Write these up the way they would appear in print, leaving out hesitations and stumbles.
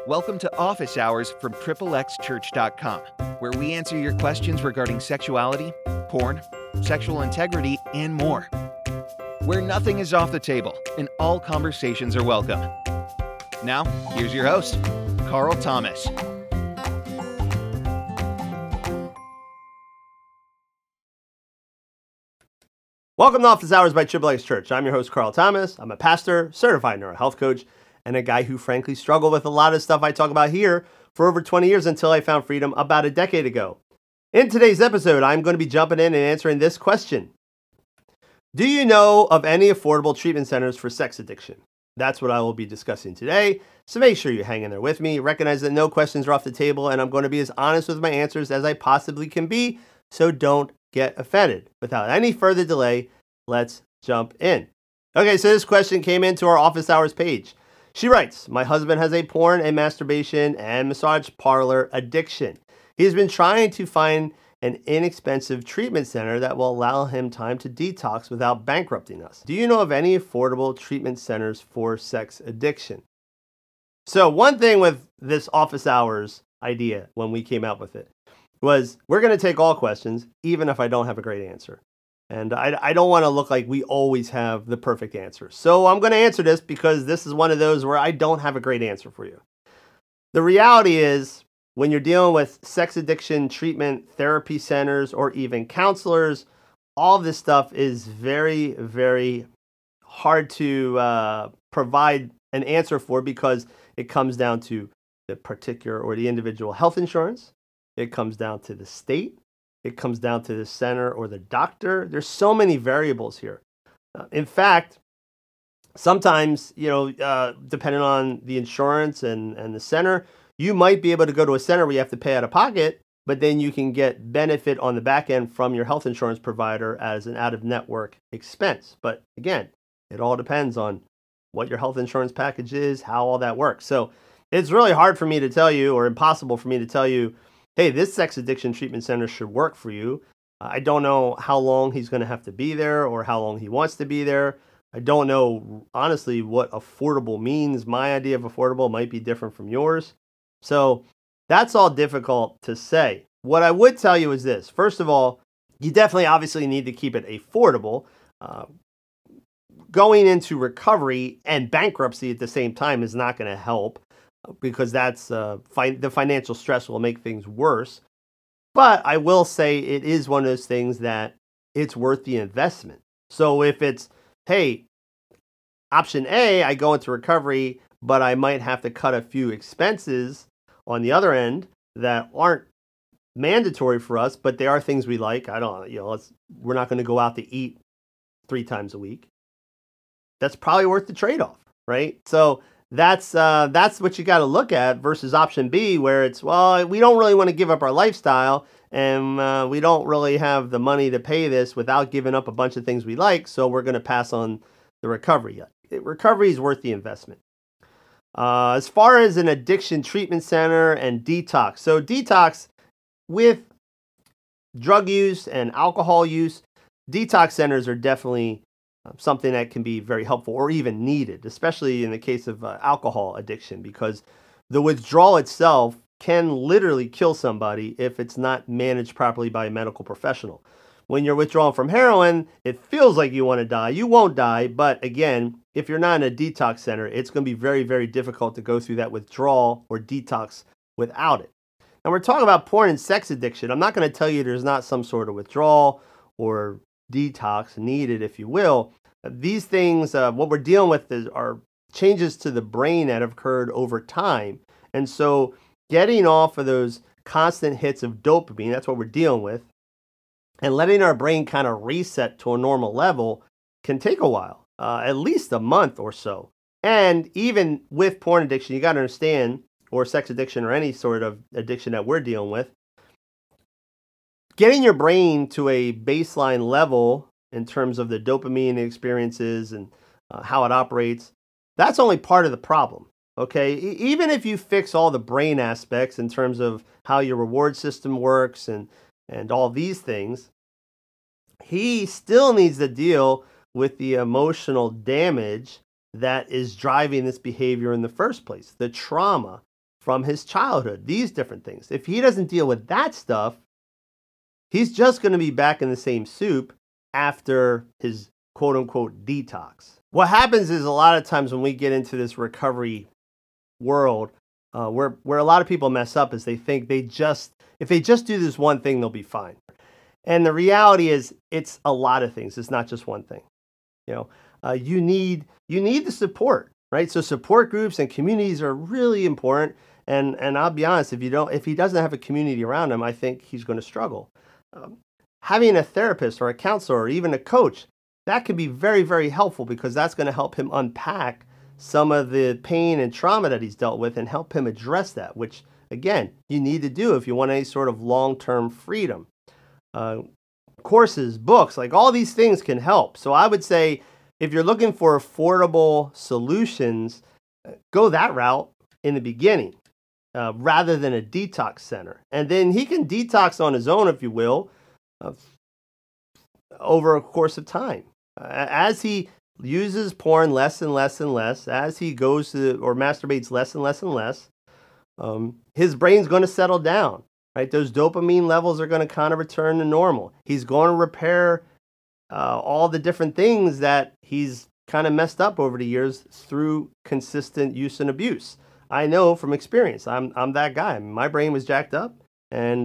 Welcome to Office Hours from XXXChurch.com, where we answer your questions regarding sexuality, porn, sexual integrity, and more. Where nothing is off the table and all conversations are welcome. Now, here's your host, Carl Thomas. Welcome to Office Hours by XXX Church. I'm your host, Carl Thomas. I'm a pastor, certified neurohealth coach, and a guy who frankly struggled with a lot of stuff I talk about here for over 20 years until I found freedom about a decade ago. In today's episode, I'm going to be jumping in and answering this question. Do you know of any affordable treatment centers for sex addiction? That's what I will be discussing today, so make sure you hang in there with me. Recognize that no questions are off the table, and I'm going to be as honest with my answers as I possibly can be, so don't get offended. Without any further delay, let's jump in. Okay, so this question came into our Office Hours page. She writes, my husband has a porn and masturbation and massage parlor addiction. He's been trying to find an inexpensive treatment center that will allow him time to detox without bankrupting us. Do you know of any affordable treatment centers for sex addiction? So one thing with this Office Hours idea when we came out with it was we're going to take all questions, even if I don't have a great answer. And I don't want to look like we always have the perfect answer. So I'm going to answer this because this is one of those where I don't have a great answer for you. The reality is when you're dealing with sex addiction treatment, therapy centers, or even counselors, all of this stuff is very, very hard to provide an answer for because it comes down to the particular or the individual health insurance. It comes down to the state. It comes down to the center or the doctor. There's so many variables here. In fact, sometimes, depending on the insurance and the center, you might be able to go to a center where you have to pay out of pocket, but then you can get benefit on the back end from your health insurance provider as an out-of-network expense. But again, it all depends on what your health insurance package is, how all that works. So it's really hard for me to tell you, or impossible for me to tell you, hey, this sex addiction treatment center should work for you. I don't know how long he's going to have to be there or how long he wants to be there. I don't know, honestly, what affordable means. My idea of affordable might be different from yours. So that's all difficult to say. What I would tell you is this. First of all, you definitely obviously need to keep it affordable. Going into recovery and bankruptcy at the same time is not going to help, because that's the financial stress will make things worse. But I will say it is one of those things that it's worth the investment. So if it's, hey, option A, I go into recovery, but I might have to cut a few expenses on the other end that aren't mandatory for us, but they are things we like. We're not going to go out to eat 3 times a week. That's probably worth the trade-off, right? So that's what you got to look at versus option B, where it's, well, we don't really want to give up our lifestyle and we don't really have the money to pay this without giving up a bunch of things we like, so we're going to pass on the recovery. Recovery is worth the investment. As far as an addiction treatment center and detox. So detox with drug use and alcohol use, detox centers are definitely something that can be very helpful or even needed, especially in the case of alcohol addiction, because the withdrawal itself can literally kill somebody if it's not managed properly by a medical professional. When you're withdrawing from heroin, it feels like you want to die. You won't die, but again, if you're not in a detox center, it's going to be very, very difficult to go through that withdrawal or detox without it. Now, we're talking about porn and sex addiction. I'm not going to tell you there's not some sort of withdrawal or detox needed, if you will. These things, what we're dealing with are changes to the brain that have occurred over time. And so getting off of those constant hits of dopamine, that's what we're dealing with, and letting our brain kind of reset to a normal level can take a while, at least a month or so. And even with porn addiction, you got to understand, or sex addiction or any sort of addiction that we're dealing with, getting your brain to a baseline level in terms of the dopamine experiences and how it operates, that's only part of the problem, okay? Even if you fix all the brain aspects in terms of how your reward system works and all these things, he still needs to deal with the emotional damage that is driving this behavior in the first place, the trauma from his childhood, these different things. If he doesn't deal with that stuff, he's just going to be back in the same soup after his quote unquote detox. What happens is a lot of times when we get into this recovery world, where a lot of people mess up is they think if they just do this one thing, they'll be fine. And the reality is it's a lot of things. It's not just one thing. You need the support, right? So support groups and communities are really important. And I'll be honest, if he doesn't have a community around him, I think he's going to struggle. Having a therapist or a counselor or even a coach, that can be very, very helpful because that's going to help him unpack some of the pain and trauma that he's dealt with and help him address that, which, again, you need to do if you want any sort of long-term freedom. Courses, books, like all these things can help. So I would say if you're looking for affordable solutions, go that route in the beginning rather than a detox center. And then he can detox on his own, if you will, over a course of time. As he uses porn less and less and less, as he goes to or masturbates less and less and less, his brain's going to settle down, right? Those dopamine levels are going to kind of return to normal. He's going to repair all the different things that he's kind of messed up over the years through consistent use and abuse. I know from experience. I'm that guy. My brain was jacked up, and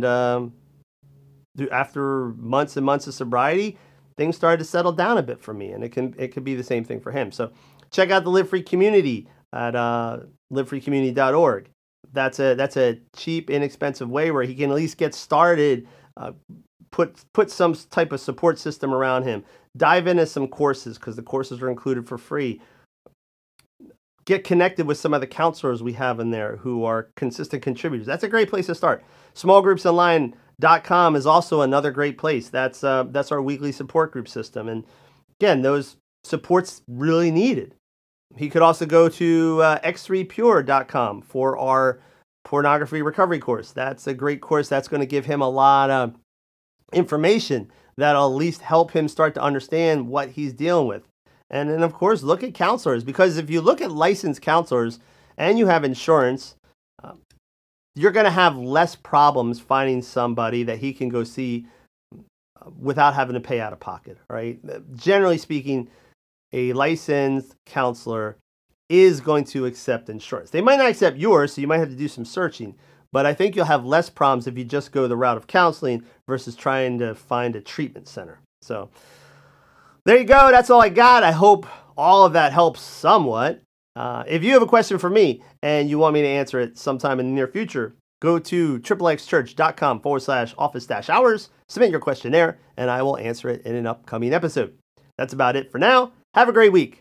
after months and months of sobriety, things started to settle down a bit for me, and it could be the same thing for him. So check out the Live Free community at livefreecommunity.org. That's a cheap, inexpensive way where he can at least get started, put some type of support system around him, dive into some courses because the courses are included for free. Get connected with some of the counselors we have in there who are consistent contributors. That's a great place to start. Smallgroupsonline.com is also another great place. That's our weekly support group system. And again, those support's really needed. He could also go to x3pure.com for our pornography recovery course. That's a great course. That's going to give him a lot of information that'll at least help him start to understand what he's dealing with. And then, of course, look at counselors, because if you look at licensed counselors and you have insurance, you're going to have less problems finding somebody that he can go see without having to pay out of pocket, right? Generally speaking, a licensed counselor is going to accept insurance. They might not accept yours, so you might have to do some searching, but I think you'll have less problems if you just go the route of counseling versus trying to find a treatment center. So there you go. That's all I got. I hope all of that helps somewhat. If you have a question for me and you want me to answer it sometime in the near future, go to xxchurch.com/office-hours, submit your question there, and I will answer it in an upcoming episode. That's about it for now. Have a great week.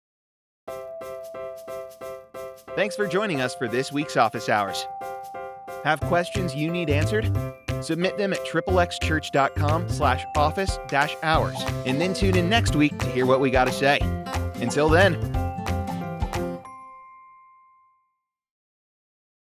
Thanks for joining us for this week's Office Hours. Have questions you need answered? Submit them at xxchurch.com/office-hours, and then tune in next week to hear what we got to say. Until then,